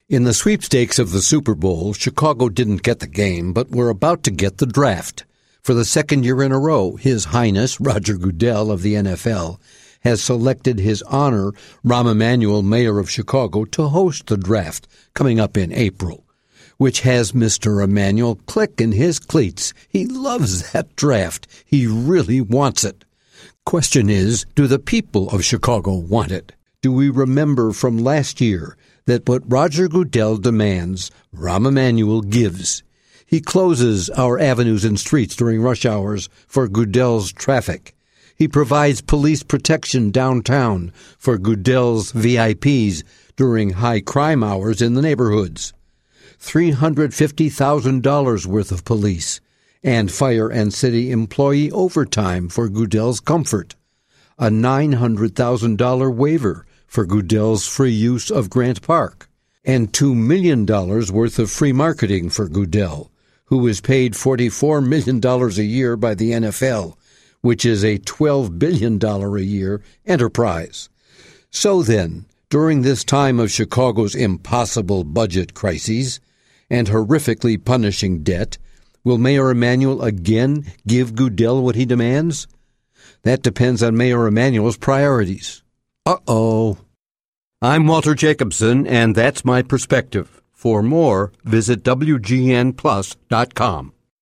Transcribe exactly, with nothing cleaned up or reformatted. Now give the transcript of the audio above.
In the sweepstakes of the Super Bowl, Chicago didn't get the game, but were about to get the draft. For the second year in a row, His Highness Roger Goodell of the N F L has selected His Honor Rahm Emanuel, Mayor of Chicago, to host the draft coming up in April, which has Mister Emanuel clicking his cleats. He loves that draft. He really wants it. Question is, do the people of Chicago want it? Do we remember from last year that what Roger Goodell demands, Rahm Emanuel gives? He closes our avenues and streets during rush hours for Goodell's traffic. He provides police protection downtown for Goodell's V I Ps during high crime hours in the neighborhoods. three hundred fifty thousand dollars worth of police and fire and city employee overtime for Goodell's comfort. A nine hundred thousand dollars waiver for Goodell's free use of Grant Park. And two million dollars worth of free marketing for Goodell, who is paid forty-four million dollars a year by the N F L, which is a twelve billion dollars a year enterprise. So then, during this time of Chicago's impossible budget crises and horrifically punishing debt, will Mayor Emanuel again give Goodell what he demands? That depends on Mayor Emanuel's priorities. Uh-oh. I'm Walter Jacobson, and that's my perspective. For more, visit W G N plus dot com.